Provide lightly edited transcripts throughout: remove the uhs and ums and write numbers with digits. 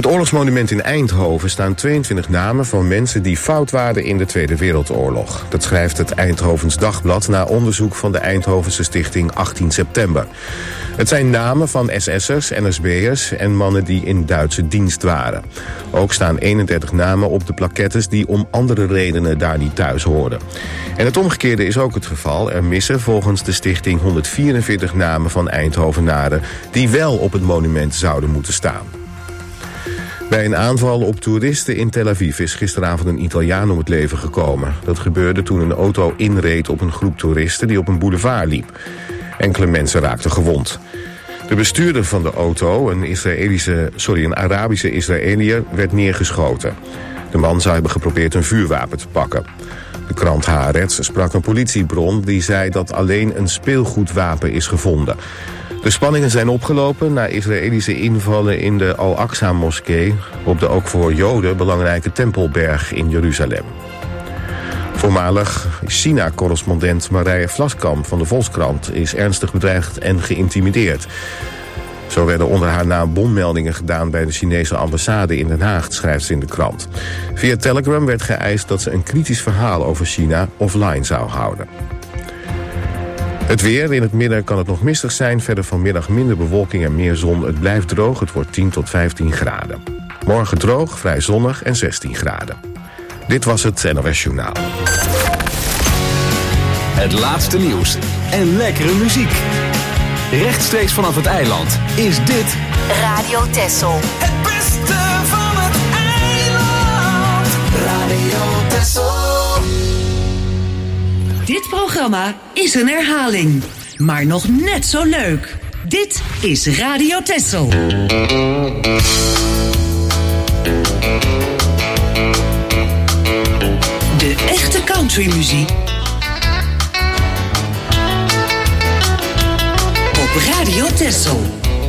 oorlogsmonument in Eindhoven staan 22 namen van mensen die fout waren in de Tweede Wereldoorlog. Dat schrijft het Eindhovens Dagblad na onderzoek van de Eindhovense stichting 18 september. Het zijn namen van SS'ers, NSB'ers en mannen die in Duitse dienst waren. Ook staan 31 namen op de plaquettes die om andere redenen daar niet thuis hoorden. En het omgekeerde is ook het geval. Er missen volgens de stichting 144 namen van Eindhovenaren die wel op het monument zouden moeten staan. Bij een aanval op toeristen in Tel Aviv is gisteravond een Italiaan om het leven gekomen. Dat gebeurde toen een auto inreed op een groep toeristen die op een boulevard liep. Enkele mensen raakten gewond. De bestuurder van de auto, een Arabische Israëliër, werd neergeschoten. De man zou hebben geprobeerd een vuurwapen te pakken. De krant Haaretz sprak een politiebron die zei dat alleen een speelgoedwapen is gevonden. De spanningen zijn opgelopen na Israëlische invallen in de Al-Aqsa-moskee op de ook voor Joden belangrijke Tempelberg in Jeruzalem. Voormalig China-correspondent Marije Vlaskamp van de Volkskrant is ernstig bedreigd en geïntimideerd. Zo werden onder haar naam bommeldingen gedaan bij de Chinese ambassade in Den Haag, schrijft ze in de krant. Via Telegram werd geëist dat ze een kritisch verhaal over China offline zou houden. Het weer. In het midden kan het nog mistig zijn. Verder vanmiddag minder bewolking en meer zon. Het blijft droog. Het wordt 10 tot 15 graden. Morgen droog, vrij zonnig en 16 graden. Dit was het NOS Journaal. Het laatste nieuws en lekkere muziek. Rechtstreeks vanaf het eiland is dit Radio Texel. Het beste van het eiland. Radio Texel. Dit programma is een herhaling, maar nog net zo leuk. Dit is Radio Texel. De echte countrymuziek op Radio Texel.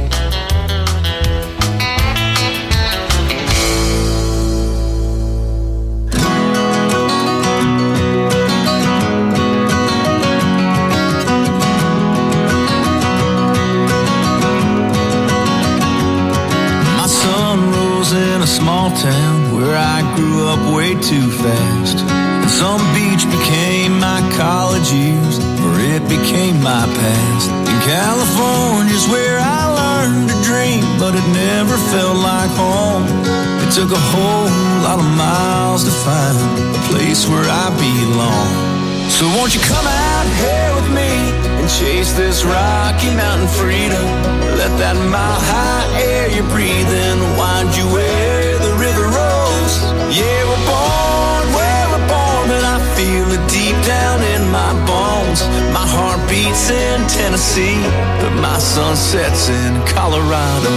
Small town where I grew up way too fast. And some beach became my college years, or it became my past. In California's where I learned to dream, but it never felt like home. It took a whole lot of miles to find a place where I belong. So won't you come out here with me and chase this Rocky Mountain freedom? Let that mile high air you breathe in wind you where the river rolls. Yeah, we're born where we're born, but I feel it deep down in my bones. My heart beats in Tennessee, but my sun sets in Colorado.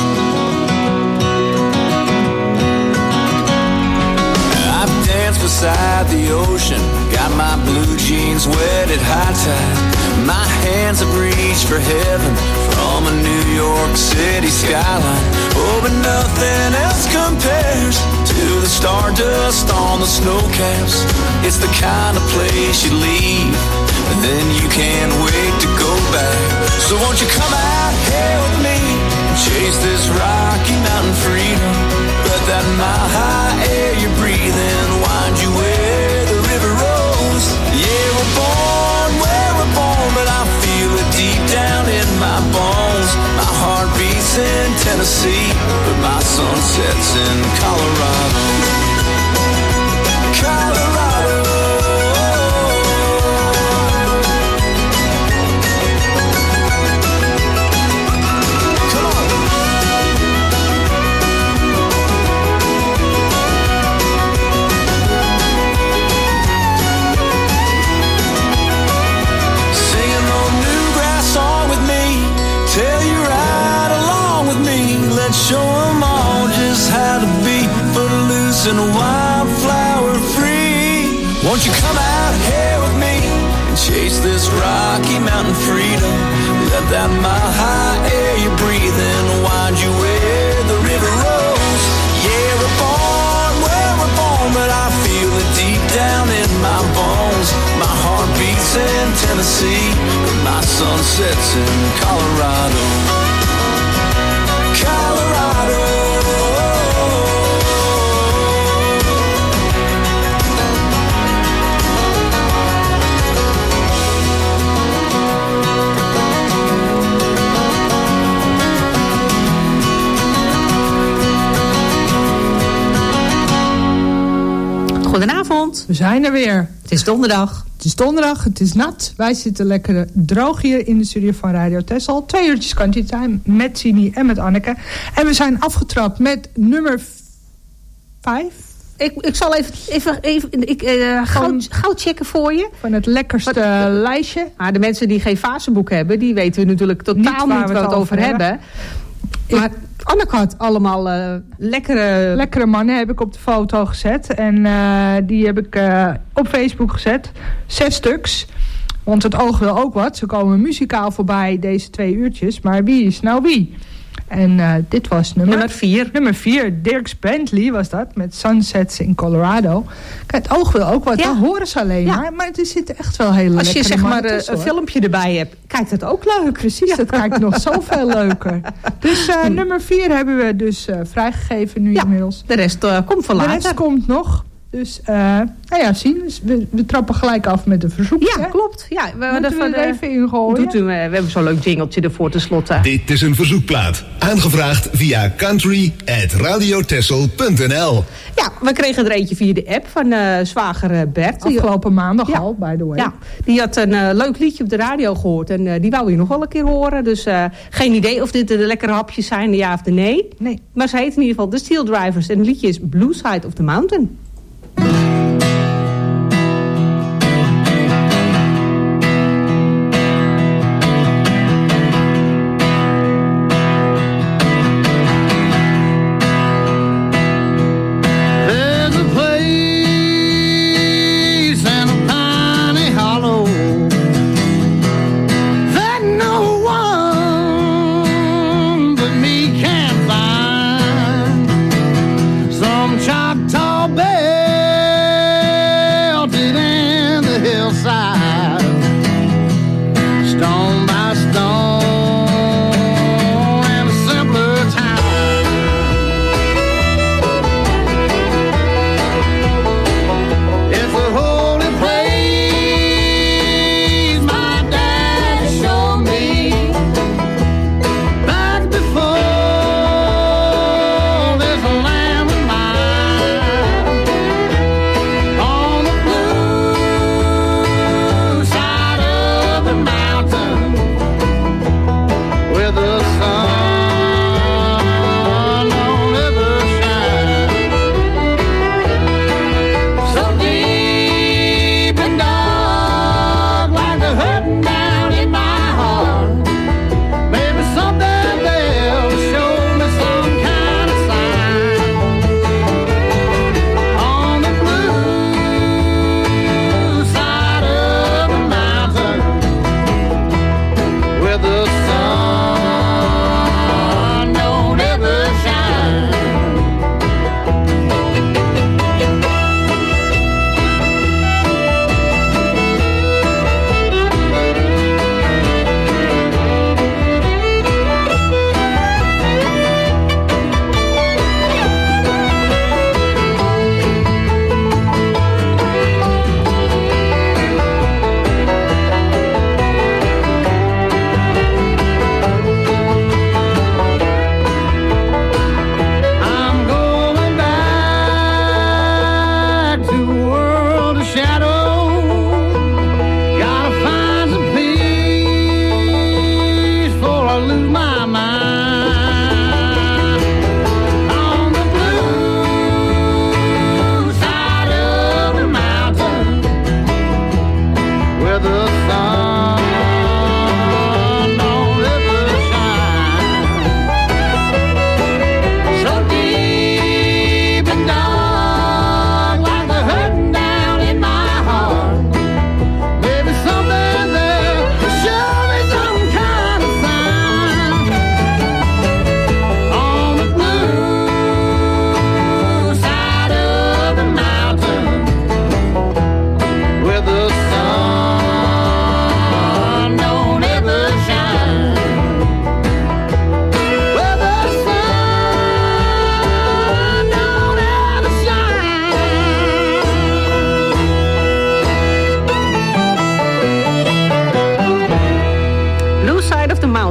Beside the ocean, got my blue jeans wet at high tide. My hands have reached for heaven from a New York City skyline. Oh, but nothing else compares to the stardust on the snowcaps. It's the kind of place you leave, and then you can't wait to go back. So won't you come out here with me and chase this Rocky Mountain freedom? Let that mile high air you breathe in wind you where the river rolls. Yeah, we're born where we're born, but I feel it deep down in my bones. My heart beats in Tennessee, but my sun sets in Colorado. Colorado. Show them all just how to be foot loose and wildflower free. Won't you come out here with me and chase this Rocky Mountain freedom? Let that mile high air you breathe in wind you where the river rolls. Yeah, we're born where we're born, but I feel it deep down in my bones. My heart beats in Tennessee, but my sun sets in Colorado. Colorado. Goedenavond. We zijn er weer. Het is donderdag. Het is nat. Wij zitten lekker droog hier in de studio van Radio Texel. 2 uurtjes Country Time met Sini en met Anneke. En we zijn afgetrapt met nummer 5. Ik zal even gauw checken voor je. Van het lekkerste lijstje. De mensen die geen Faseboek hebben, die weten natuurlijk totaal niet waar we het over hebben. Maar Anneke had allemaal lekkere mannen heb ik op de foto gezet. En die heb ik op Facebook gezet. 6 stuks. Want het oog wil ook wat. Ze komen muzikaal voorbij deze 2 uurtjes. Maar wie is nou wie? En dit was nummer 4. Nummer 4, Dierks Bentley was dat. Met Sunsets in Colorado. Kijk, het oog wil ook wat. Dat horen ze alleen maar. Maar er zitten echt wel hele lekkere Als je zeg maar tussen, een filmpje erbij hebt, kijkt het ook leuk. Precies, dat kijkt nog zoveel leuker. Dus nummer 4 hebben we dus vrijgegeven nu inmiddels. De rest komt van later. De rest komt nog. Dus, zien. Dus we trappen gelijk af met een verzoek. Ja, klopt. Ja, moeten we er even in gooien. We hebben zo'n leuk jingeltje ervoor tenslotte. Dit is een verzoekplaat. Aangevraagd via country@radiotessel.nl. Ja, we kregen er eentje via de app van zwager Bert. Afgelopen maandag al, by the way. Ja, die had een leuk liedje op de radio gehoord. En die wou je nog wel een keer horen. Dus geen idee of dit de lekkere hapjes zijn, ja of de nee. Maar ze heet in ieder geval The Steel Drivers. En het liedje is Blue Side of the Mountain. Choctaw Bay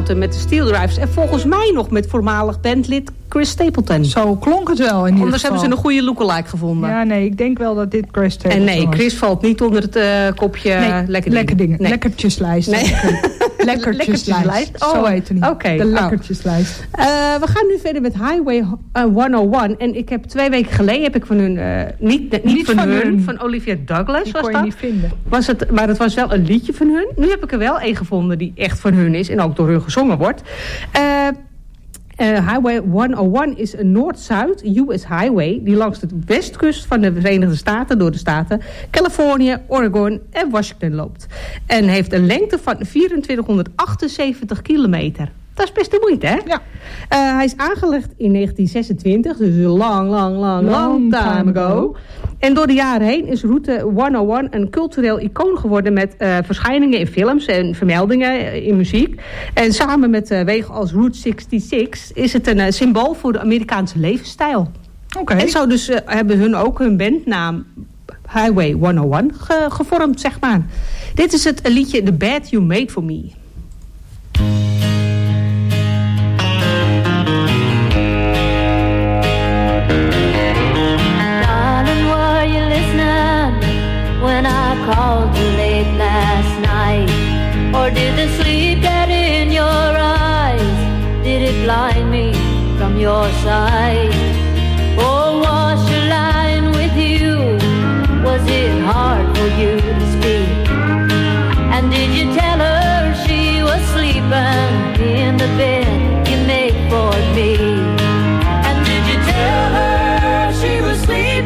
Mountain met de Steel Drivers. En volgens mij nog met voormalig bandlid Chris Stapleton. Zo klonk het wel in ieder Anders geval. hebben ze een goede lookalike gevonden. Ja, nee, ik denk wel dat dit Chris Stapleton En nee, was. Chris valt niet onder het kopje lekker dingen. Nee. Lekkertjeslijst. Nee. Lekkertjeslijst. Zo heet het niet. Oké. De lekkertjeslijst. We gaan nu verder met Highway 101. En ik heb 2 weken geleden van hun... niet van hun, van Olivia Douglas Die was kon dat. je niet vinden. Maar het was wel een liedje van hun. Nu heb ik er wel een gevonden die echt van hun is. En ook door hun gezongen wordt. Highway 101 is een Noord-Zuid US highway die langs de westkust van de Verenigde Staten door de staten Californië, Oregon en Washington loopt. En heeft een lengte van 2478 kilometer. Dat is best de moeite, hè? Ja. Hij is aangelegd in 1926, dus een long time ago. En door de jaren heen is route 101 een cultureel icoon geworden met verschijningen in films en vermeldingen in muziek. En samen met wegen als Route 66 is het een symbool voor de Amerikaanse levensstijl. Oké. En zo dus hebben hun ook hun bandnaam Highway 101 gevormd, zeg maar. Dit is het liedje The Bed You Made For Me. When I called you late last night, or did the sleep get in your eyes? Did it blind me from your sight? Or was she lying with you? Was it hard for you to speak? And did you tell her she was sleeping in the bed you made for me? And did you tell her she was sleeping?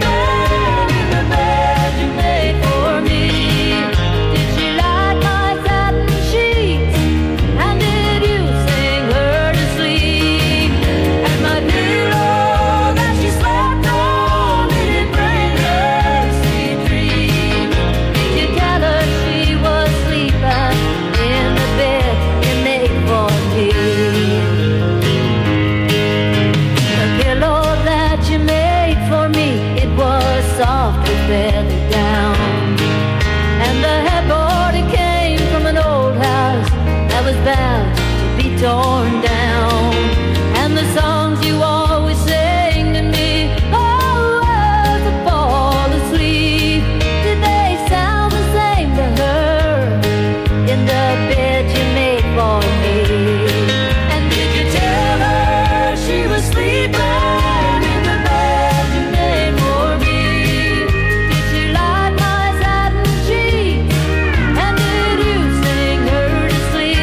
Torn down, and the songs you always sang to me, oh, as I fall asleep, did they sound the same to her in the bed you made for me? And did you tell her she was sleeping in the bed you made for me? Did she light my satin sheets, and did you sing her to sleep?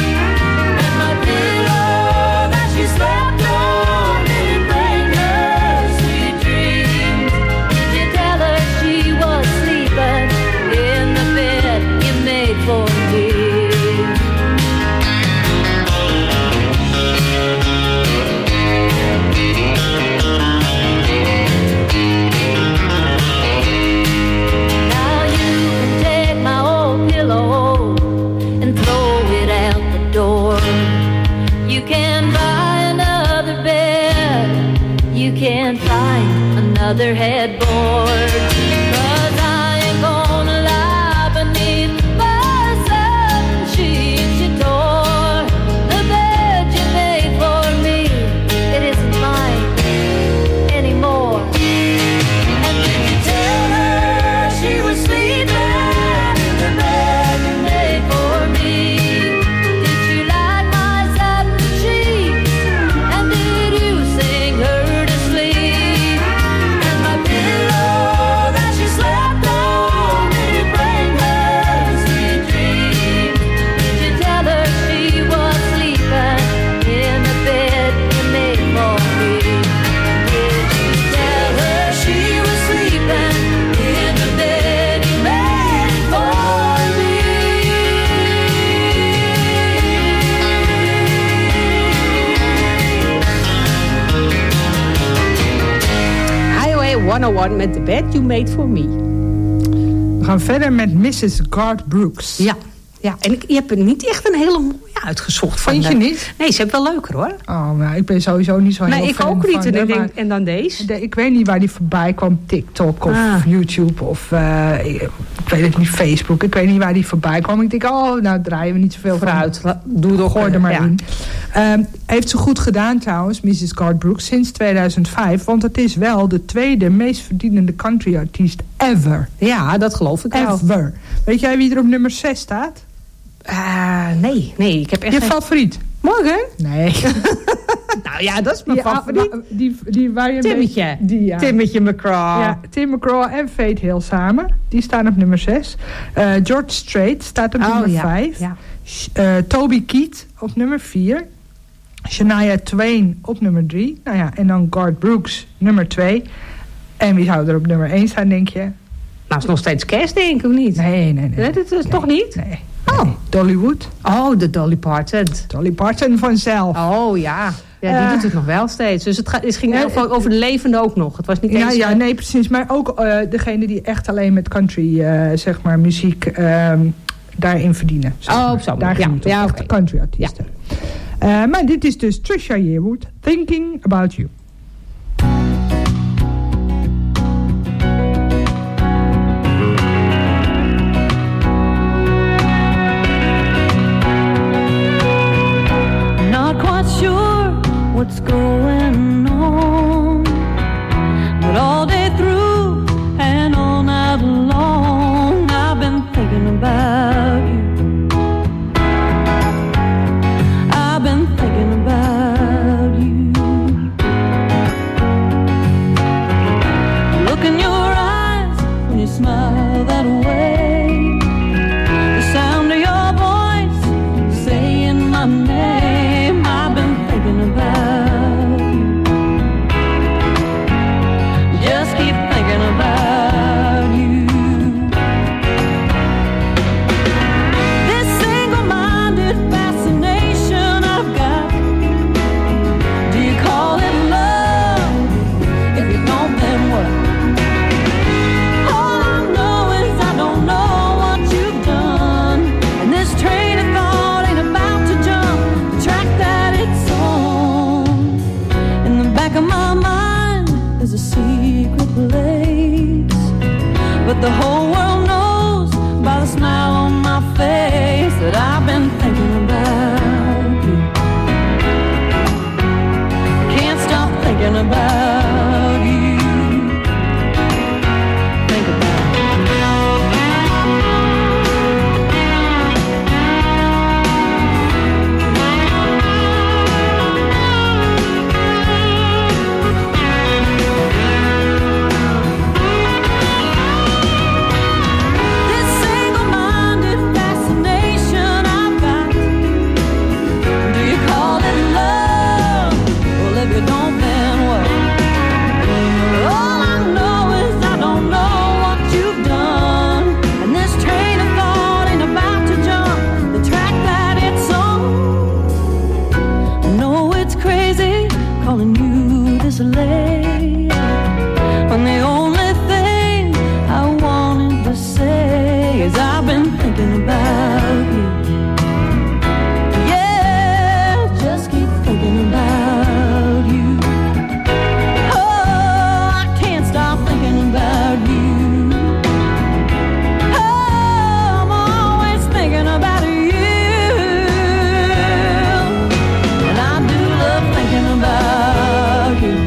Another headboard, 'cause I ain't gonna lie beneath my satin sheets you tore. The bed you made for me, it isn't mine anymore. And did you tell her she was sleeping in the bed you made for me? Did you light my satin sheets, and did you sing her to sleep? Highway 101 met The Bed You Made For Me. We gaan verder met Mrs. Garth Brooks. Ja. En je hebt niet echt een hele mooie uitgezocht. Vind je niet? Nee, ze hebben wel leuker hoor. Oh, nou, ik ben sowieso niet zo heel fan van. Nee, ik ook niet. Van, En, en dan deze. Ik weet niet waar die voorbij kwam. TikTok of YouTube of ik weet het niet, Facebook. Ik weet niet waar die voorbij kwam. Ik denk, nou draaien we niet zoveel vooruit. Doe toch, gooi er maar in. Heeft ze goed gedaan trouwens, Mrs. Garth Brooks, sinds 2005. Want het is wel de tweede meest verdienende country-artiest ever. Ja, dat geloof ik wel. Ever. Weet jij wie er op nummer 6 staat? Nee. Ik heb echt je favoriet? Morgan? Nee. Nou ja, dat is mijn favoriet. Die waar je Timmetje. Timmetje McGraw. Ja, Tim McGraw en Faith Hill samen. Die staan op nummer 6. George Strait staat op nummer 5. Ja. Toby Keith op nummer 4. Shania Twain op nummer 3. Nou ja, en dan Garth Brooks nummer 2. En wie zou er op nummer 1 staan, denk je? Nou, is nog steeds Cash, denk ik, of niet? Nee. Dat is toch niet? Nee. Dollywood. Oh, de Dolly Parton. Dolly Parton vanzelf. Oh, ja. Ja, die doet het nog wel steeds. Dus het ging over de levende ook nog. Het was niet eens... Ja, nee, precies. Maar ook degene die echt alleen met country, zeg maar, muziek daarin verdienen. Zeg maar. Op zo'n daar ging het om. Echt country artiesten. Ja. Maar dit is dus Trisha Yearwood, Thinking About You. What's going on? But all day through and all night long, I've been thinking about you. I've been thinking about you. Look in your eyes when you smile that way. The sound of your voice saying my name. I've been thinking about. The whole world knows by the smile on my face that I've been thinking about you. Can't stop thinking about you. Think about you. When the only thing I wanted to say is I've been thinking about you. Yeah, just keep thinking about you. Oh, I can't stop thinking about you. Oh, I'm always thinking about you. And I do love thinking about you.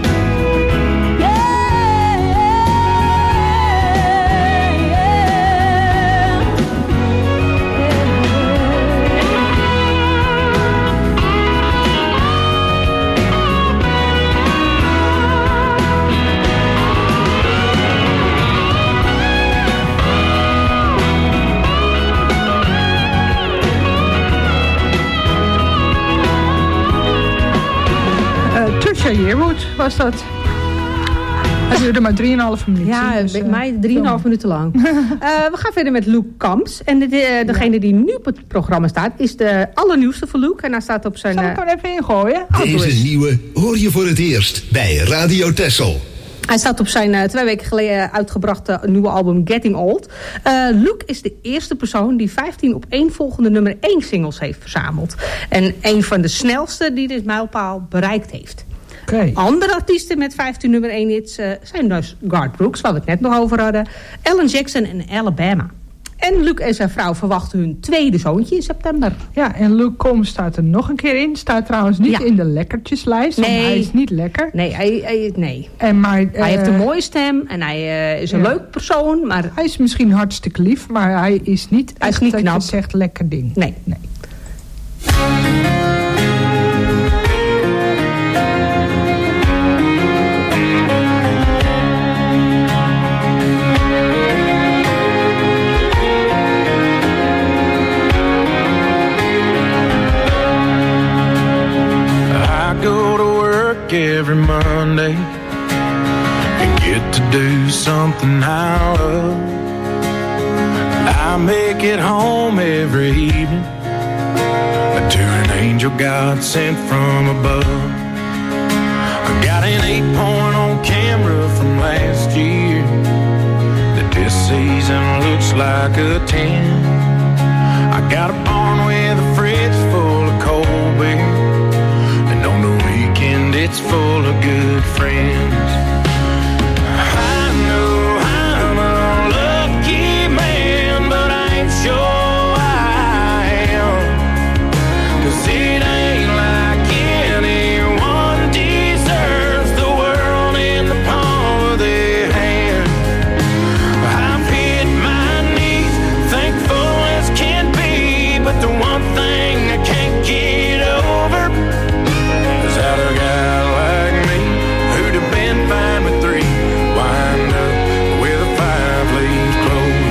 Trisha Yearwood was dat. Het duurde maar 3,5 minuten. Ja, dus, mij 3,5 minuten lang. We gaan verder met Luke Kamps. En degene die nu op het programma staat, is de allernieuwste van Luke. En hij staat op zijn... Zal ik hem even ingooien? Deze nieuwe hoor je voor het eerst bij Radio Texel. Hij staat op zijn 2 weken geleden uitgebrachte nieuwe album Getting Old. Luke is de eerste persoon die 15 opeenvolgende nummer 1 singles heeft verzameld. En een van de snelste die dit mijlpaal bereikt heeft. Okay. Andere artiesten met 15 nummer 1 hits zijn dus Garth Brooks, waar we het net nog over hadden. Alan Jackson en Alabama. En Luke en zijn vrouw verwachten hun tweede zoontje in september. Ja, en Luke Combs staat er nog een keer in. Staat trouwens niet in de lekkertjeslijst. Nee. Want hij is niet lekker. Nee, nee. Hij heeft een mooie stem en hij is een leuk persoon. Maar hij is misschien hartstikke lief, maar hij is niet knap. Je zegt lekker ding. Nee. Every Monday and get to do something I love. I make it home every evening to an angel God sent from above. I got an 8-point on camera from last year that this season looks like a 10. I got a barn with a fridge full of cold beer, and on the weekend it's full of good friends. I know I'm a lucky man, but I ain't sure I am, 'cause it ain't like anyone deserves the world in the palm of their hand. I've hit my knees, thankful as can be, but the one thing I can't get over is how a guy like me, who'd have been fine with 3, wind up with a 5-leaf clover.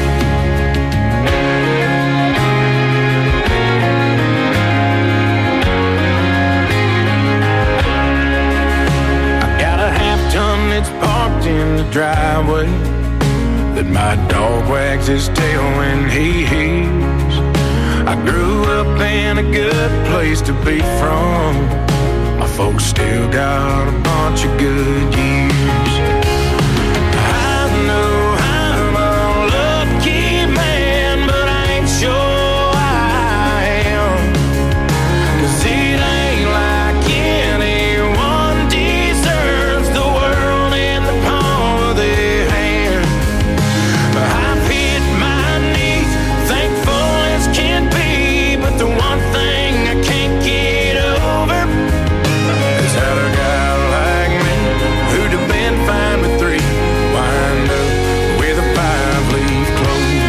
I got a half-ton that's parked in the driveway that my dog wags his tail when he hears. I grew up in a good place to be from. My folks still got a bunch of good years. I know I'm a lucky man, but I ain't sure I am, 'cause it ain't like anyone deserves the world in the palm of their hand. I've hit my knees, thankful as can be, but the one thing I can't get over is how a guy like me, who'd have been fine with 3, wind up with a 5-leaf clover.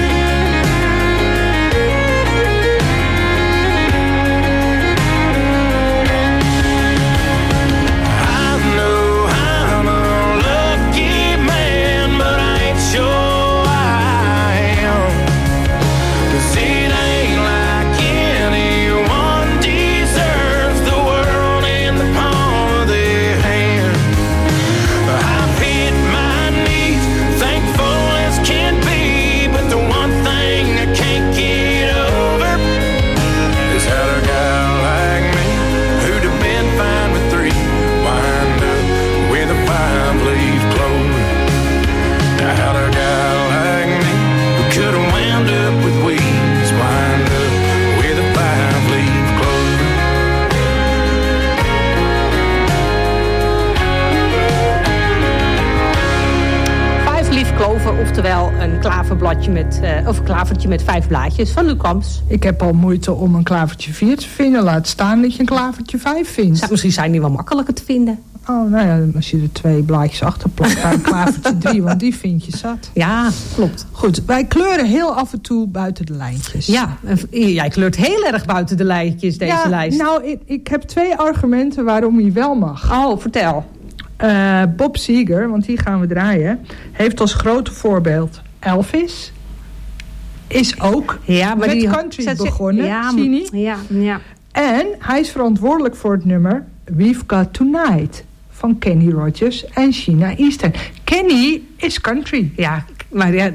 'I know I'm a lucky man, but I ain't sure I am, 'cause it ain't like anyone deserves the world in the palm of their hand. I've hit my knees, thankful as can be, but the one thing I can't get over is how a guy like me, who'd have been fine with 3, wind up with a 5-leaf clover. Now how a guy like me, who could have wound up with weeds, wind up with a 5-leaf clover. Vijfleaf clover, oftewel een klaverbladje of een klavertje met 5 blaadjes van Luke Combs. Ik heb al moeite om een klavertje 4 te vinden. Laat staan dat je een klavertje 5 vindt. Misschien zijn die wel makkelijker te vinden. Oh, nou ja, als je er 2 blaadjes achter plakt, dan een klavertje 3, want die vind je zat. Ja, klopt. Goed, wij kleuren heel af en toe buiten de lijntjes. Ja, jij kleurt heel erg buiten de lijntjes, deze lijst. Nou, ik heb 2 argumenten waarom hij wel mag. Oh, vertel. Bob Seger, want die gaan we draaien, heeft als grote voorbeeld Elvis. Is ook met die country begonnen, zie je? Ja. En hij is verantwoordelijk voor het nummer We've Got Tonight van Kenny Rogers en Sheena Easton. Kenny is country. Ja, Maar ja,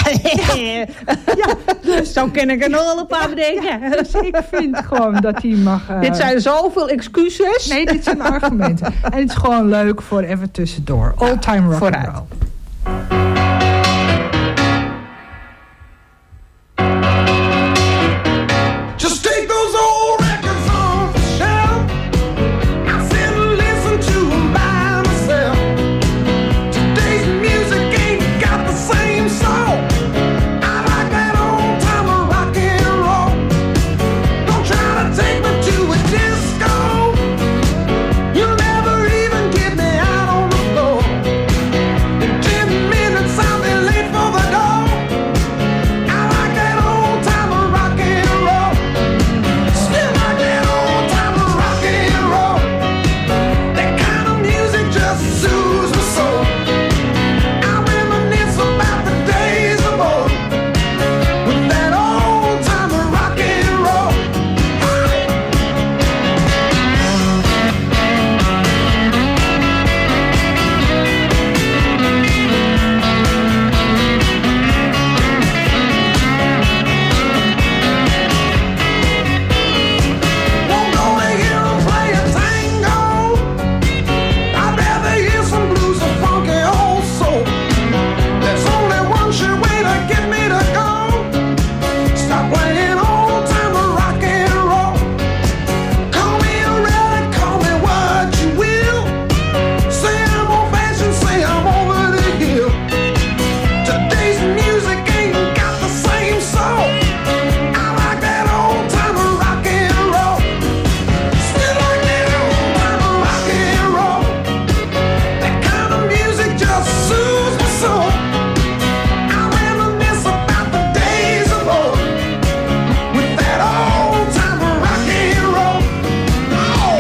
dus zo ken ik er nog wel een paar bedenken. Dus ik vind gewoon dat hij mag... Dit zijn zoveel excuses. Nee, dit zijn argumenten. En het is gewoon leuk voor even tussendoor. All-time rock and roll. Just take those old records off the shelf. I sit and listen to them by myself. Today's music ain't got the same soul. I like that old time of rock and roll. Don't try to take me to a disco. You'll never even get me out on the floor. In 10 minutes I'll be late for the door. I like that old time of rock and roll. Still like that old time of rock and roll. That kind of music just soothes my soul. I reminisce about the days of old with that old time of rock and roll. Won't go to hear 'em play a tango. I'd rather hear some blues or funky old soul. There's only one sure way to get me to go. Stop playing old time of rock and roll. Call me a relic, call me what you will. Say I'm old fashioned, say I'm over the hill. Today's music ain't got the same soul. I like that old time of rock and roll. Still like that old time of rock and roll. That kind of music just soothes my soul. I reminisce about the days of old with that old time of rock and roll. Oh.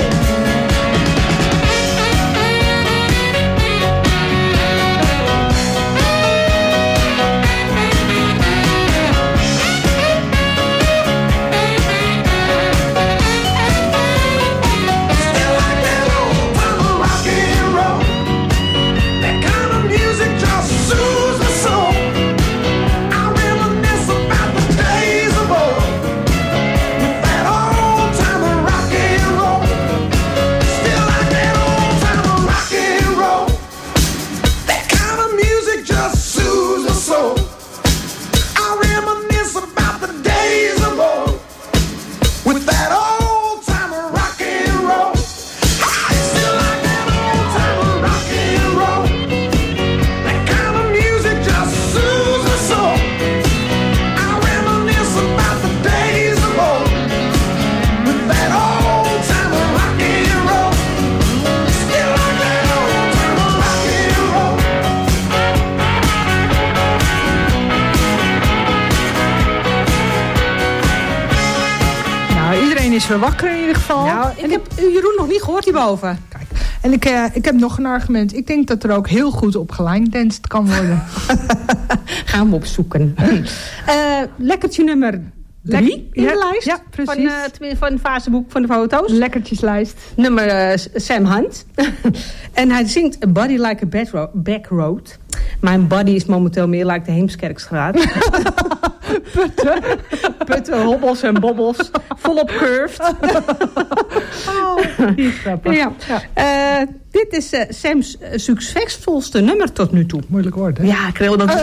Still like that old time of rock and roll. That kind of music just soothes my soul. I reminisce about the days of old with that old time of rock and roll. Still like that old time of rock and roll. That kind of music just soothes my soul. I reminisce about the days of old with that old time of rock and roll. I still like that old time of rock and roll. That kind of music just soothes my soul. I reminisce about the days of old with that old time of rock and roll. Still like that old time of rock and roll. Nou, iedereen is weer wakker in ieder geval. Nou, ik heb Jeroen nog niet gehoord hierboven. Kijk, en ik heb nog een argument. Ik denk dat er ook heel goed op gelijndanst kan worden. Gaan we opzoeken. Lekkertje nummer 3 in de lijst. Ja, precies. Van het faseboek van de foto's. Lekkertjeslijst. Nummer Sam Hunt. En hij zingt A Body Like a Backroad. Mijn body is momenteel meer like de Heemskerkstraat. Putten, hobbels en bobbels. Volop curved. Die is grappig. Ja. Dit is Sam's succesvolste nummer tot nu toe. Moeilijk woord, hè? Ja, ik wil dat...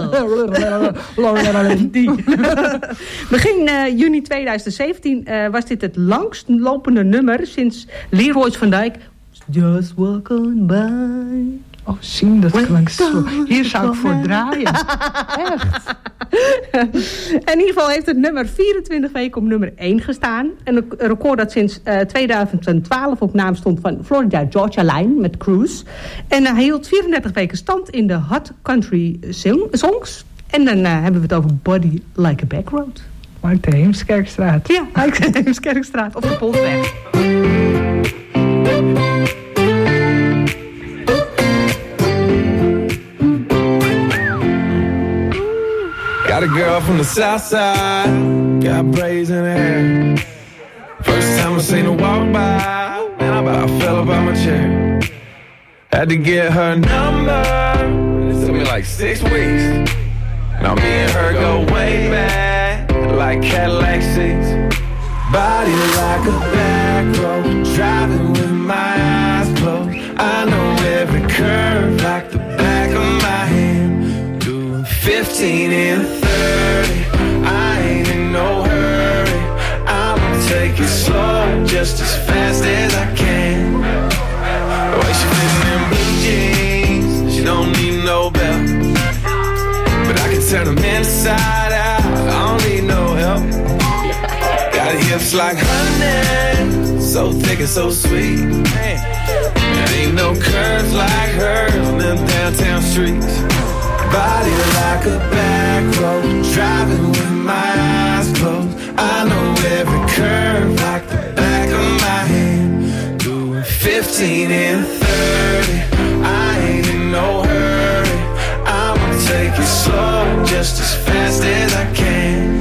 Begin juni 2017 was dit het langstlopende nummer sinds Leroy's van Dijk. Just walk on by. Oh, zien, dat klinkt zo. Hier zou ik voor draaien. Echt. In ieder geval heeft het nummer 24 weken op nummer 1 gestaan. En een record dat sinds 2012 op naam stond van Florida Georgia Line met Cruise. En hij hield 34 weken stand in de Hot Country Songs. En dan hebben we het over Body Like a Backroad. Uit de Heemskerkstraat. Ja, uit de Heemskerkstraat of de Polsweg. Got a girl from the south side, got braids in her hair. First time I seen her walk by, man, I about fell up out my chair. Had to get her number, it took me like 6 weeks. Now me and her go way back, like Cadillac seats. Body like a back road, driving with my eyes closed. I know every curve like the back of my hand. Doing 15 and 30, I ain't in no hurry. I'ma take it slow, just as fast as I can. The way she fitting in blue jeans, she don't need no belt. But I can turn them inside out, I don't need no help. Got hips like honey, so thick and so sweet. Man, there ain't no curves like hers on them downtown streets. Body like a back road, driving with my eyes closed. I know every curve like the back of my hand. Doing 15 and 30, I ain't in no hurry. I'ma take it slow, just as fast as I can.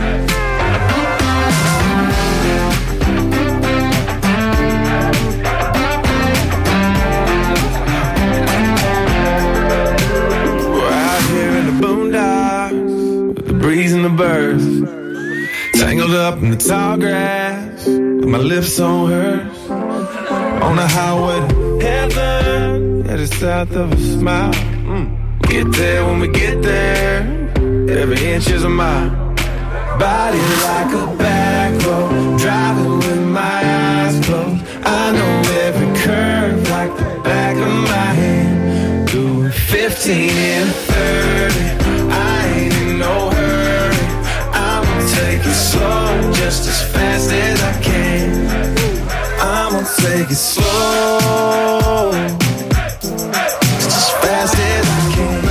Breeze and the birds, tangled up in the tall grass, with my lips on hers. On the highway to heaven, yeah, just south of a smile. Get there when we get there, every inch is a mile. Body like a back road, driving with my eyes closed. I know every curve like the back of my hand. Doing 15 and 30, I ain't in no hurry. Take it slow, just as fast as I can. I'ma take it slow, just as fast as I can.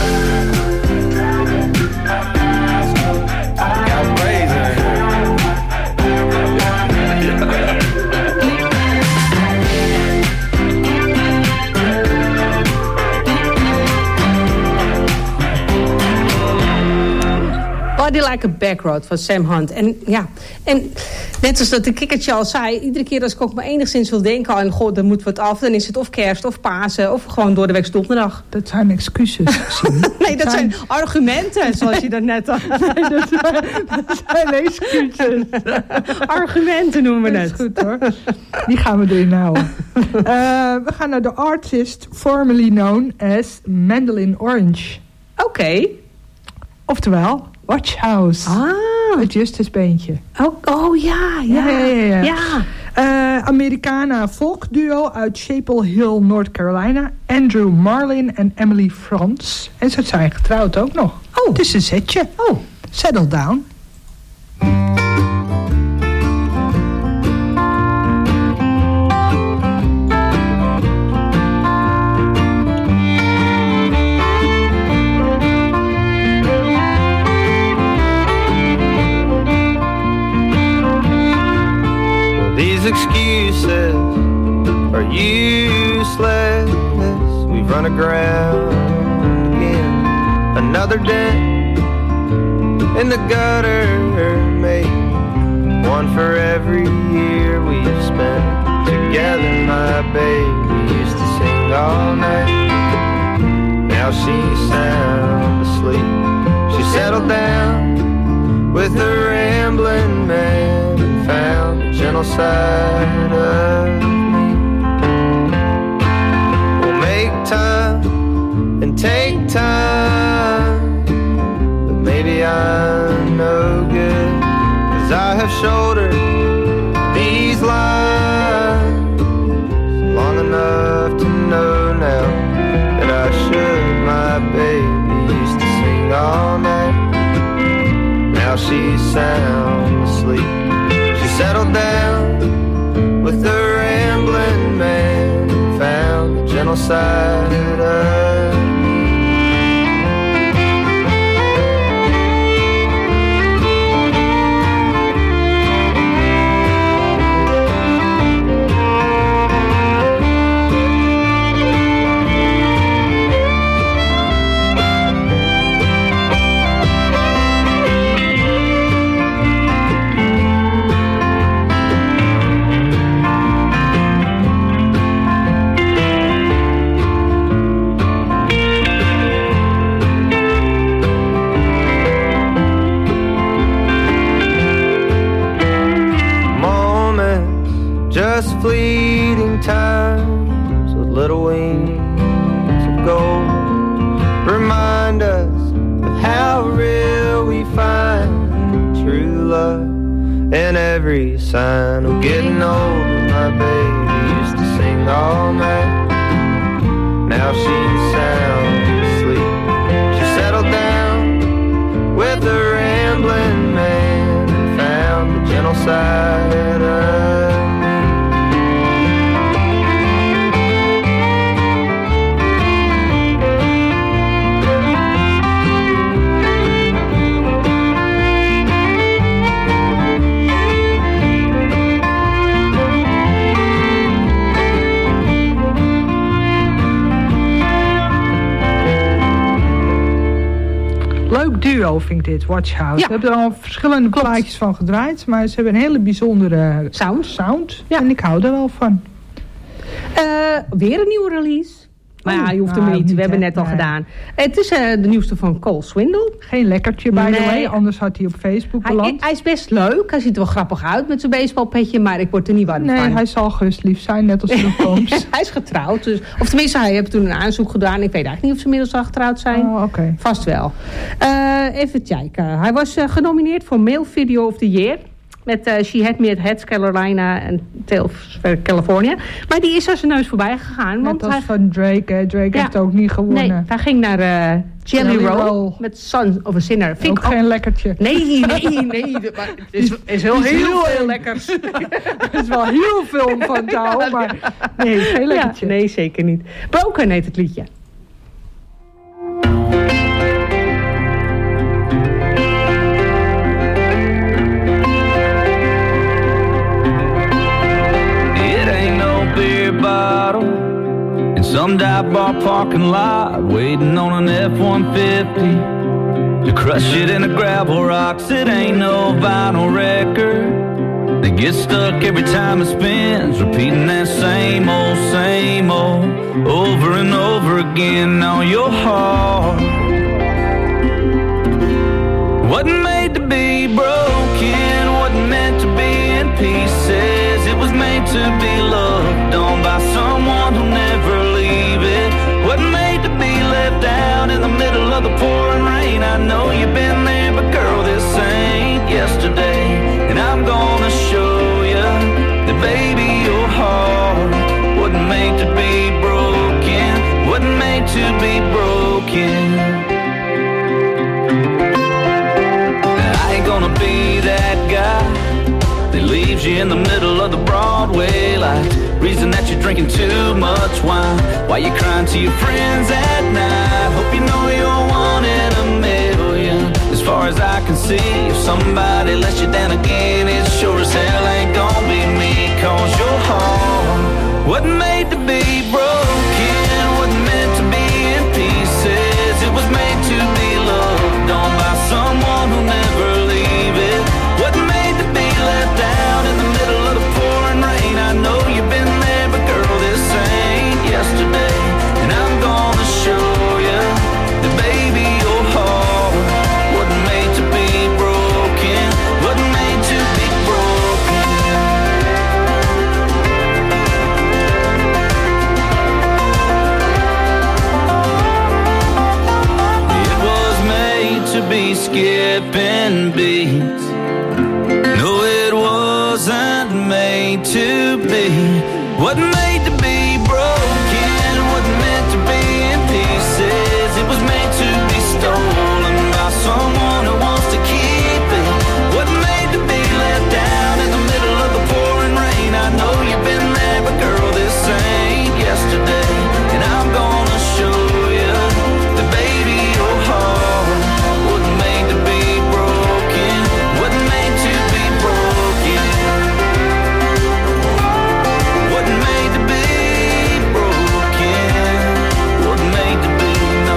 I got brains in Body Like a Backroad van Sam Hunt. En ja, en net als dat de kikkertje al zei, iedere keer als ik ook maar enigszins wil denken aan, god, er moet wat af, dan is het of kerst of Pasen of gewoon door de week donderdag. Dat zijn excuses. Nee, dat zijn argumenten, zoals je dat net al. Nee, dat zijn excuses. Argumenten noemen we het. Dat is goed hoor. Die gaan we erin houden. We gaan naar de artist formerly known as Mandolin Orange. Oké. Oftewel, Watch House. Het Justice beentje. Oh ja. Americana folkduo uit Chapel Hill, North Carolina. Andrew Marlin en Emily Frans. En ze zijn getrouwd ook nog. Oh. Het is een setje. Oh. Settle Down. These excuses are useless. We've run aground again. Another day in the gutter, mate. One for every year we've spent together. My baby used to sing all night. Now she's sound asleep. She settled down with a rambling man and found the gentle side of me. We'll make time and take time, but maybe I'm no good, 'cause I have shouldered these lines long enough to know now that I should. My baby used to sing all night. Now she's sound asleep. She settled down with the rambling man, found the gentle side of increase. Sign of getting old. My baby used to sing all night. Now she's sound asleep. She settled down with a rambling man and found the gentle side of me. Leuk duo vind ik dit, Watch House. Ja. We hebben er al verschillende plaatjes van gedraaid, maar ze hebben een hele bijzondere sound. Ja. En ik hou er wel van. Weer een nieuwe release. Maar ja, je hoeft hem niet. We hebben net al gedaan. Het is de nieuwste van Cole Swindle. Geen lekkertje, by the way. Anders had hij op Facebook beland. Hij is best leuk. Hij ziet er wel grappig uit met zijn baseballpetje. Maar ik word er niet warm van. Nee, hij zal gerust lief zijn, net als terugkomst. Hij is getrouwd. Dus, of tenminste, hij heeft toen een aanzoek gedaan. Ik weet eigenlijk niet of ze inmiddels al getrouwd zijn. Oh, oké. Vast wel. Even kijken. Hij was genomineerd voor Male Video of the Year. Met She Had Me at Heads Carolina en Tales California. Maar die is als zijn neus voorbij gegaan. Want net als van Drake. Drake heeft ook niet gewonnen. Nee, hij ging naar Jelly Roll met Son of a Sinner. Vind ook geen lekkertje. Nee. Maar het is heel veel lekkers. Er is wel heel veel om van te houden, maar nee, geen lekkertje. Nee, zeker niet. Broken heet het liedje. Bottle in some dive bar parking lot, waiting on an F-150 to crush it in the gravel rocks. It ain't no vinyl record that gets stuck every time it spins, repeating that same old over and over again on your heart. Wasn't made to be broken, wasn't meant to be in pieces. It was made to be loved on by someone who'll never leave it. Wasn't made to be left out in the middle of the pouring rain. I know you've been there, but girl, this ain't yesterday. And I'm gonna show you that baby, your heart wasn't made to be broken, wasn't made to be broken. I ain't gonna be that guy that leaves you in the middle of the Broadway light. Reason that you're drinking too much wine while you're crying to your friends at night. Hope you know you're one in a million. As far as I can see, if somebody lets you down again, it sure as hell ain't gonna be me. Cause your heart wasn't made to be broken, wasn't meant to be in pieces. It was made to be loved on by someone who'll never leave it. Wasn't made to be left out in the middle of the pouring rain. I know you've been there, but girl, this ain't yesterday. And I'm gonna show you that baby, your heart wasn't made to be broken, wasn't made to be broken. It was made to be skipping beats. No, it wasn't made to be. Wasn't made to be broken, wasn't meant to be in pieces. It was made to be stolen by someone who wants to keep it. Wasn't made to be left down in the middle of the pouring rain. I know you've been there, but girl, this ain't yesterday. And I'm gonna show you that baby, your heart wasn't made to be broken, wasn't made to be broken, wasn't made to be broken, wasn't made to be, no.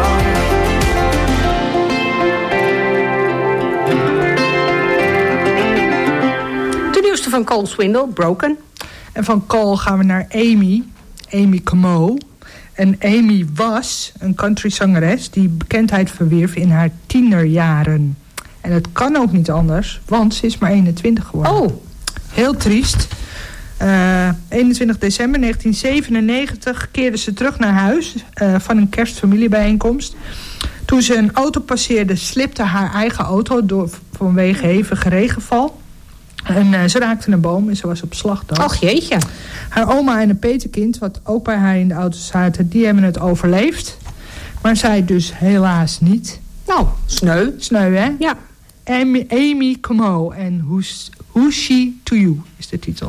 De nieuwste van Cole Swindle, Broken. En van Cole gaan we naar Amy Como. En Amy was een countryzangeres die bekendheid verwierf in haar tienerjaren. En het kan ook niet anders, want ze is maar 21 geworden. Oh. Heel triest. 21 december 1997 keerde ze terug naar huis van een kerstfamiliebijeenkomst. Toen ze een auto passeerde, slipte haar eigen auto door vanwege hevige regenval. En ze raakte een boom en ze was op slag dood. Ach jeetje. Haar oma en een petekind, wat ook bij haar in de auto zaten, die hebben het overleefd. Maar zij dus helaas niet. Nou, sneu. Sneu, hè? Ja. Amy Como en Who's She to You is de titel.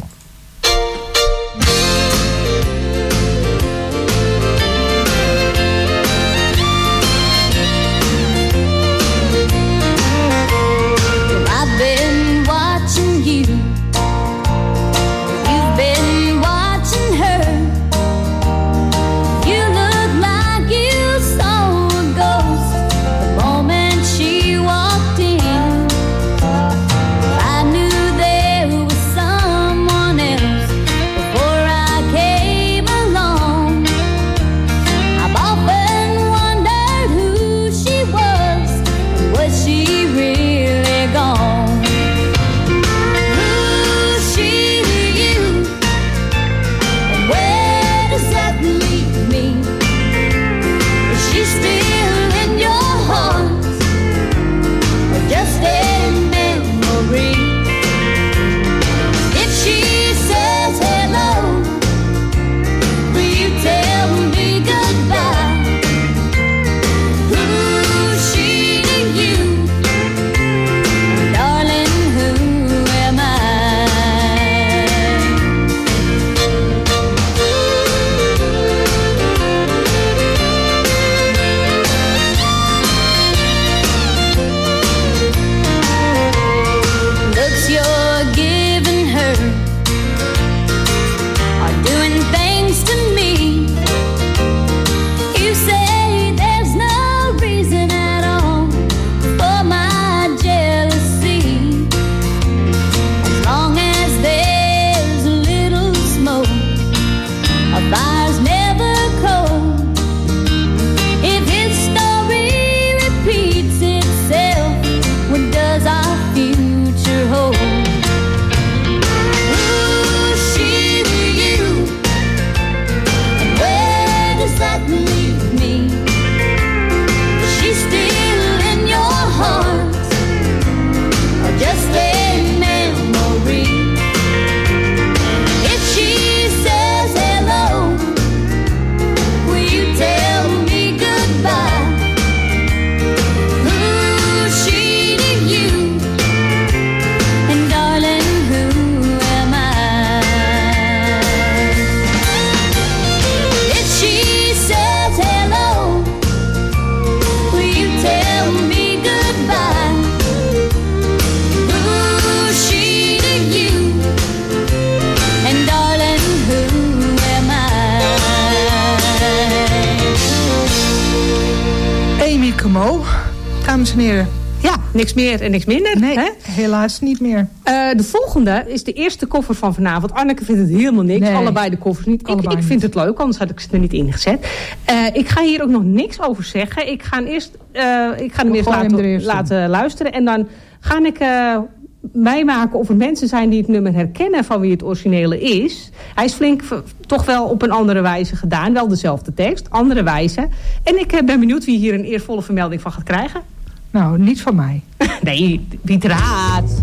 I've been watching you. You've been watching her. You look like you saw a ghost the moment she walked in. I knew there was someone else before I came along. I've often wondered who she was and was she really gone? Who's she to you? And where does that leave me? Is she still in your heart or just a memory? If she says hello, will you tell me goodbye? Who's she to you? Darling, who am I? Looks you're giving her are doing things to me. You say there's no reason at all for my jealousy. As long as there's a little smoke, a fire's never cold. If his story repeats itself, what does our future hold? Who's she to you? And where does that leave me? Is she still in your heart or just a memory? If she says hello, will you tell me goodbye? Who's she to you? And darling, who am I? If she says hello, will you tell me goodbye? Who's she to you? And darling, who am I? Amy Como, dames en heren. Ja, niks meer en niks minder. Nee, Hè? helaas niet meer. De volgende is de eerste koffer van vanavond. Anneke vindt het helemaal niks. Nee. Allebei de koffers niet. Allebei Ik vind het leuk, anders had ik ze er niet ingezet. Ik ga hier ook nog niks over zeggen. Ik ga hem eerst laten luisteren. En dan ga ik meemaken of er mensen zijn die het nummer herkennen van wie het originele is. Hij is flink toch wel op een andere wijze gedaan. Wel dezelfde tekst, andere wijze. En ik ben benieuwd wie hier een eervolle vermelding van gaat krijgen. Nou, niet van mij. Nee, wie het raadt.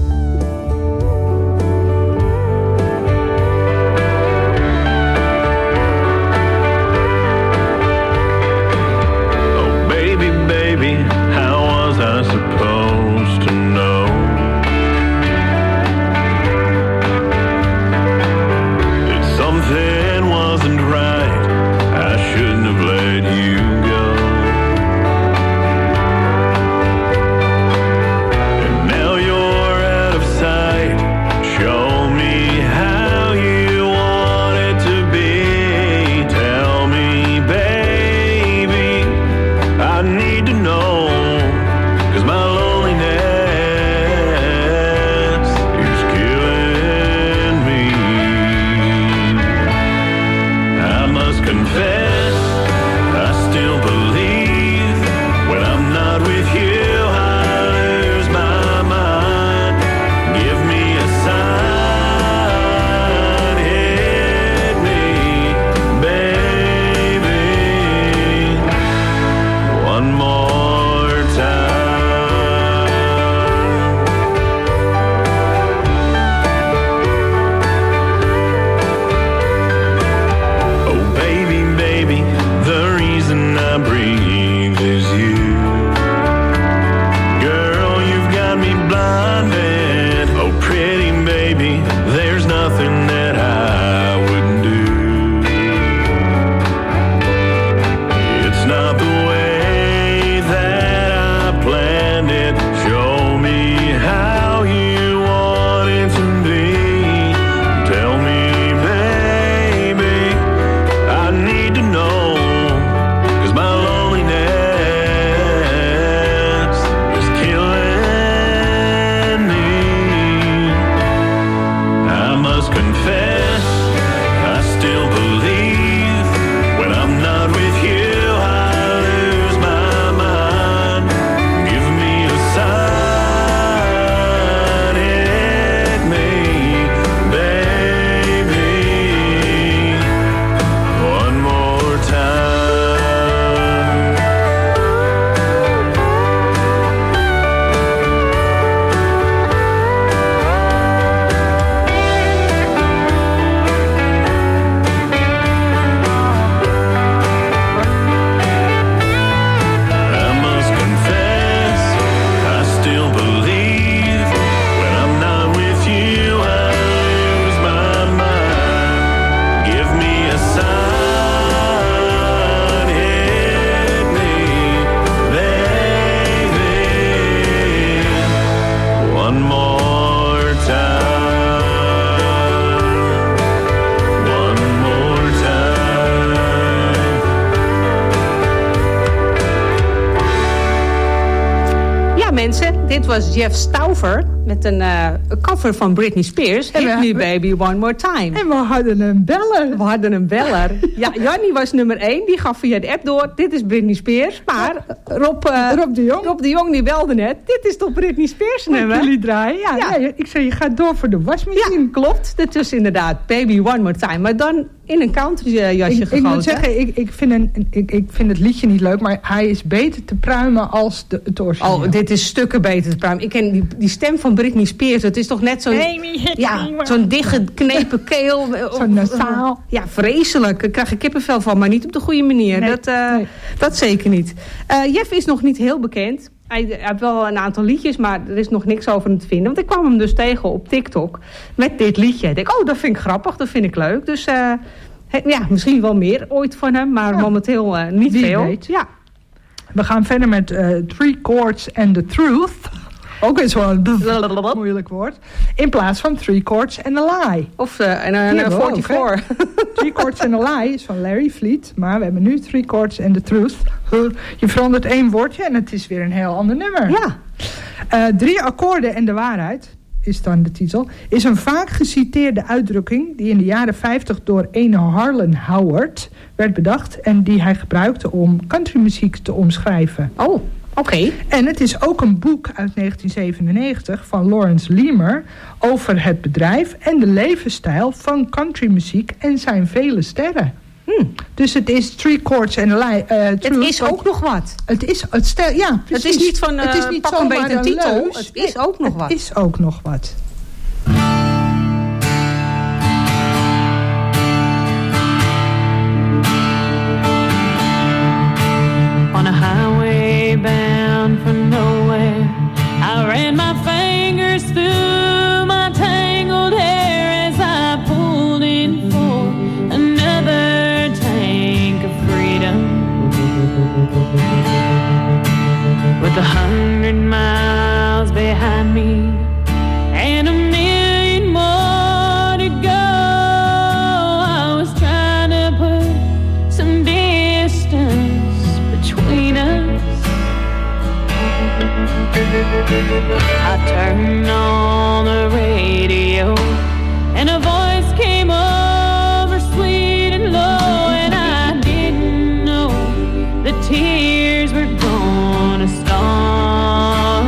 Oh, baby, baby, how was I supposed to know? That something wasn't right. I shouldn't have let you go. And now you're Ja mensen, dit was Jeff Stauver met een cover van Britney Spears. Hit Me Baby One More Time. En we hadden een beller. Ja, Jannie was nummer 1. Die gaf via de app door. Dit is Britney Spears. Maar Rob de Jong die belde net. Dit is toch Britney Spears nummer? Jullie draaien. Ja. Ik zei, je gaat door voor de wasmachine. Ja, klopt. Dit is inderdaad Baby One More Time. Maar dan in een country jasje gegoten. Ik moet zeggen, ik vind het liedje niet leuk. Maar hij is beter te pruimen als het origineel. Oh, dit is stukken beter te pruimen. Ik ken die stem van Britney Spears. Het is toch net zo'n... zo'n dichtgeknepen keel. Zo'n nasaal. Ja, vreselijk. Ik krijg er kippenvel van, maar niet op de goede manier. Nee, dat zeker niet. Jeff is nog niet heel bekend. Hij heeft wel een aantal liedjes, maar er is nog niks over hem te vinden. Want ik kwam hem dus tegen op TikTok met dit liedje. Ik denk, dat vind ik grappig, dat vind ik leuk. Dus misschien wel meer ooit van hem, maar momenteel niet Wie veel. Weet. Ja. We gaan verder met 3 Chords and the Truth. Ook eens wel een moeilijk woord. In plaats van 3 Chords and a Lie. Of 44. 3 Chords and a Lie is van Larry Fleet. Maar we hebben nu 3 Chords and the Truth. Je verandert 1 woordje en het is weer een heel ander nummer. Ja. 3 akkoorden en de waarheid is dan de titel. Is een vaak geciteerde uitdrukking die in de jaren 50 door ene Harlan Howard werd bedacht. En die hij gebruikte om countrymuziek te omschrijven. Oh. Oké. En het is ook een boek uit 1997 van Lawrence Leamer over het bedrijf en de levensstijl van countrymuziek en zijn vele sterren. Dus het is 3 Chords and a Lie. Het is ook nog wat. Het is niet van het is niet pak een beter titel. Leus. Het is ook nog wat. Het is ook nog wat. On a highway bound for nowhere, I ran my fingers through my tangled hair as I pulled in for another tank of freedom. With 100 miles behind me and a million more to go, I was trying to put some distance between us. I turned on the radio and a voice came over sweet and low, and I didn't know the tears were gonna start.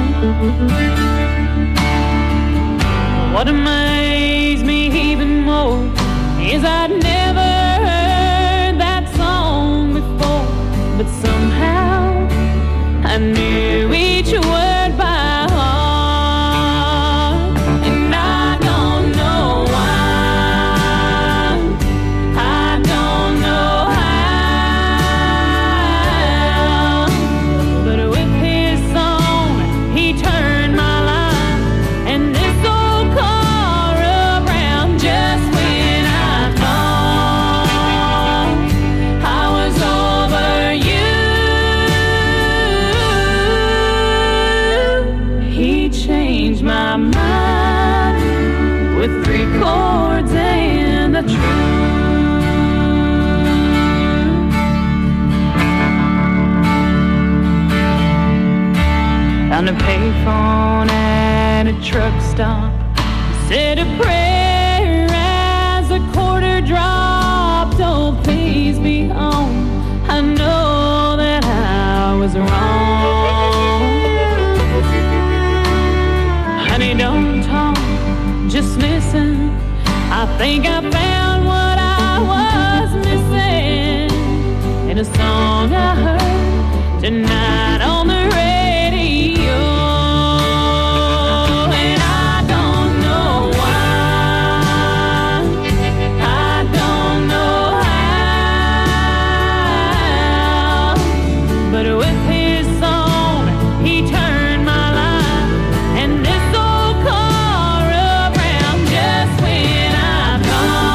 What amazed me even more is I'd never heard that song before, but somehow I knew each word by heart, and I don't know why, I don't know how, but with his song he turned my life and this old car around just when I thought I was over you. He changed my mind with 3 chords and the truth. Found a payphone at a truck stop, said a prayer as a quarter dropped. Oh, please be home, I know that I was wrong. Honey, don't talk, just listen. I think I found what I was missing in a song I heard tonight on the radio. And I don't know why, I don't know how, but with his song he turned my life and this old car around just when I thought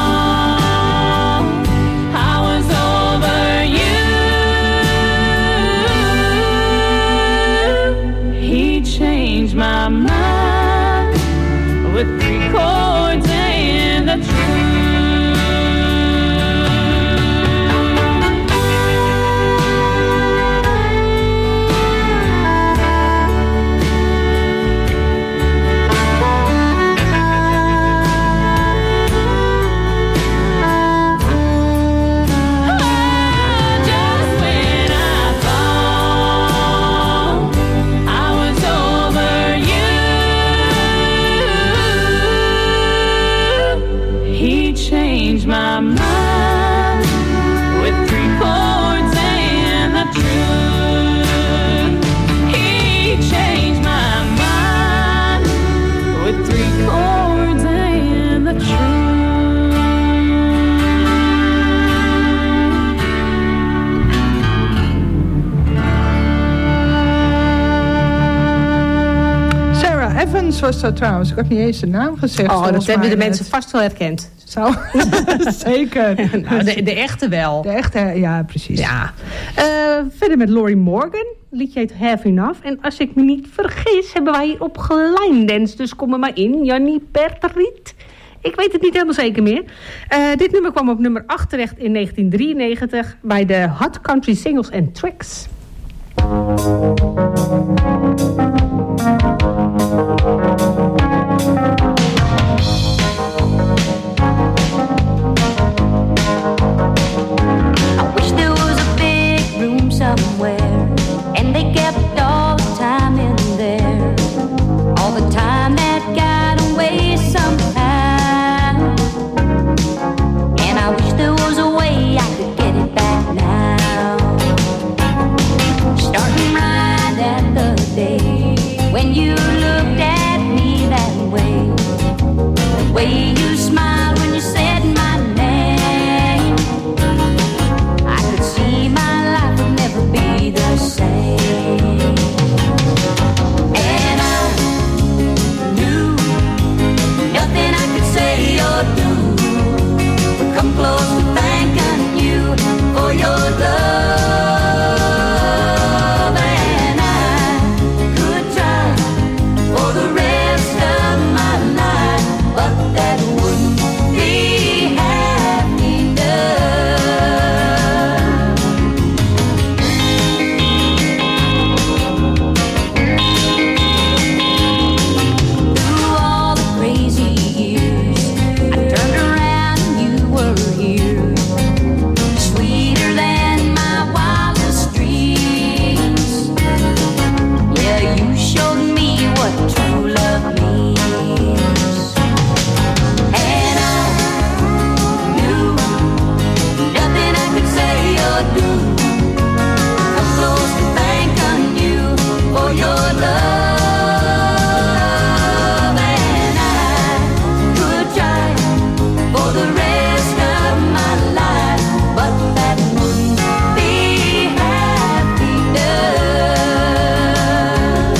Evans was dat trouwens. Ik had niet eens de naam gezegd. Oh, dat hebben de net. mensen vast wel herkend. Zo, zeker. Nou, de echte wel. De echte, ja, precies. Ja. Verder met Laurie Morgan. Het liedje heet Have Enough. En als ik me niet vergis, hebben wij hier op gelijndance. Dus kom er maar in, Jannie Berteriet. Ik weet het niet helemaal zeker meer. Dit nummer kwam op nummer 8 terecht in 1993 bij de Hot Country Singles and Tracks. I wish there was a big room somewhere, and they kept all the time in there, all the time that got away somehow. And I wish there was a way I could get it back now. Starting right at the day when you looked at me that way, the way you smiled when you said my name. I could see my life would never be the same. And I knew nothing I could say or do would come close to thanking you for your love. And I could try for the rest of my life, but that wouldn't be half enough. Through all the crazy years, I turned around and you were here, sweeter than my wildest dreams. Yeah, you showed me what true love means. And I knew nothing I could say or do come close to thanking you for your love. And I could try for the rest of my life, but that wouldn't be half enough.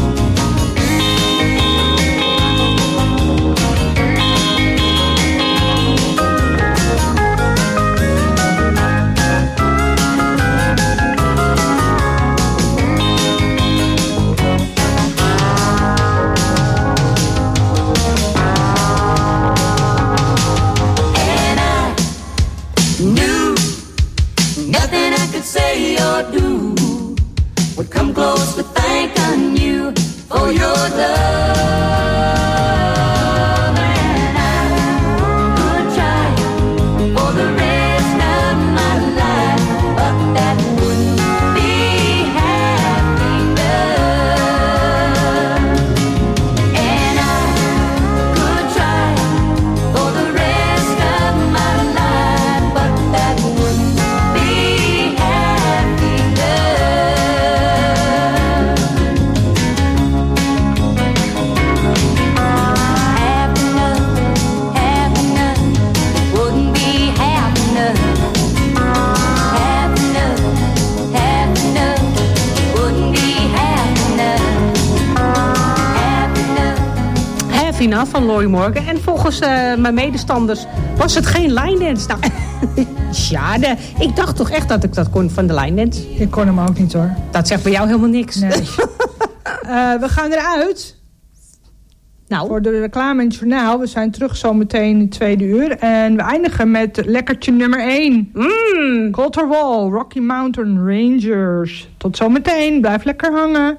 And I knew nothing I could say or do would come close to thanking you for your love. And I could try for the rest of my life, but that wouldn't be half enough. And I could try for the rest of my life, but that wouldn't be half enough. Half enough, wouldn't be half enough. Half enough, wouldn't be half enough. Half enough. Have Enough van Laurie Morgan. En volgens mijn medestanders was het geen line dance. Nou, schade. Ik dacht toch echt dat ik dat kon van de line dance. Ik kon hem ook niet hoor. Dat zegt bij jou helemaal niks. Nee. We gaan eruit. Nou, Voor de reclame en het journaal. We zijn terug zometeen in het tweede uur. En we eindigen met lekkertje nummer 1. Colter Wall, Rocky Mountain Rangers. Tot zometeen. Blijf lekker hangen.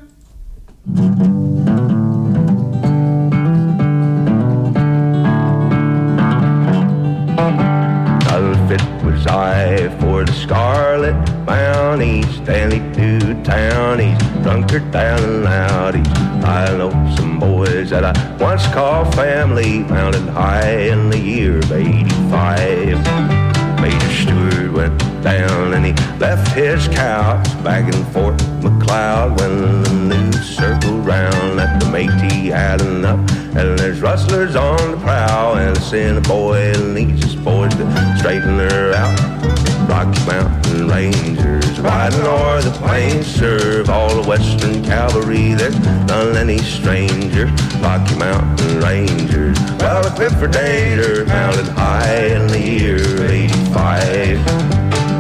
Unfit was I for the Scarlet Bounty, Stanley to town, he's drunkard down and out. I know some boys that I once called family, mounted high in the year of 85. Major Stewart went down and he left his couch back in Fort McLeod when the news circled round that the Métis had enough. And there's rustlers on the prowl and it's in a boy and needs his boys to straighten her out. Rocky Mountain Rangers, riding o'er the plains, serve all the Western cavalry. There's none any stranger. Rocky Mountain Rangers, well equipped for danger, mounted high in the year of 85.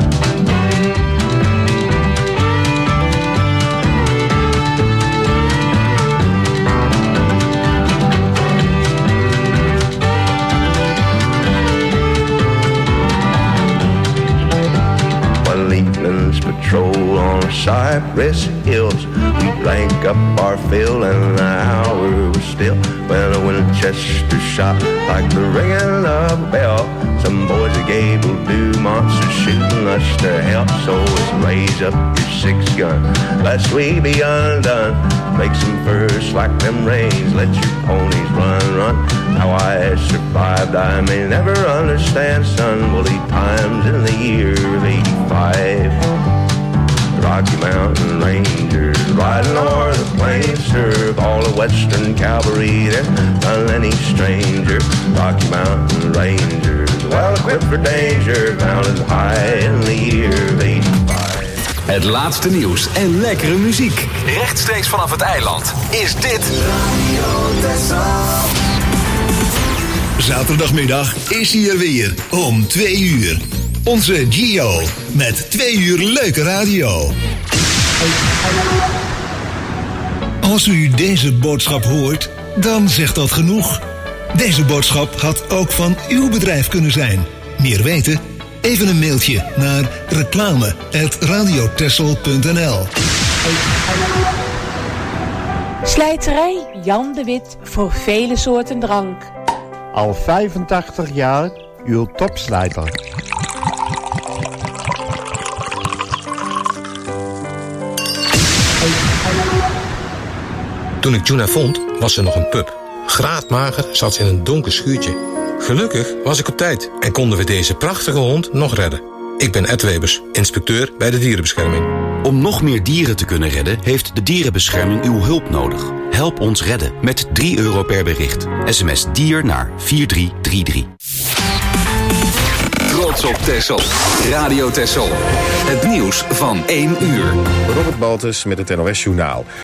Patrol on the Cypress Hills. We drank up our fill and the hour was still when a Winchester shot like the ringing of a bell. Some boys at Gable do monsters shooting us to hell. So let's raise up your 6-gun, lest we be undone. Make some furs like them reins, let your ponies run. How I survived I may never understand, son. Woolly times in the year of 85. Rocky Mountain Rangers, riding o'er the plains, serve all the Western cavalry. There's none any stranger. Rocky Mountain Rangers, well equipped for danger, mounted high in the year of 85. Het laatste nieuws en lekkere muziek. Rechtstreeks vanaf het eiland is dit Radio Texel. Zaterdagmiddag is hij er weer om 2 uur. Onze Gio met 2 uur leuke radio. Als u deze boodschap hoort, dan zegt dat genoeg. Deze boodschap had ook van uw bedrijf kunnen zijn. Meer weten? Even een mailtje naar reclame@radiotexel.nl. Slijterij Jan de Wit voor vele soorten drank. Al 85 jaar uw topslijter. Toen ik Juna vond, was ze nog een pup. Graadmager zat ze in een donker schuurtje. Gelukkig was ik op tijd en konden we deze prachtige hond nog redden. Ik ben Ed Webers, inspecteur bij de dierenbescherming. Om nog meer dieren te kunnen redden, heeft de dierenbescherming uw hulp nodig. Help ons redden met €3 per bericht. SMS DIER naar 4333. Trots op Texel. Radio Texel. Het nieuws van 1 uur. Robert Baltus met het NOS Journaal.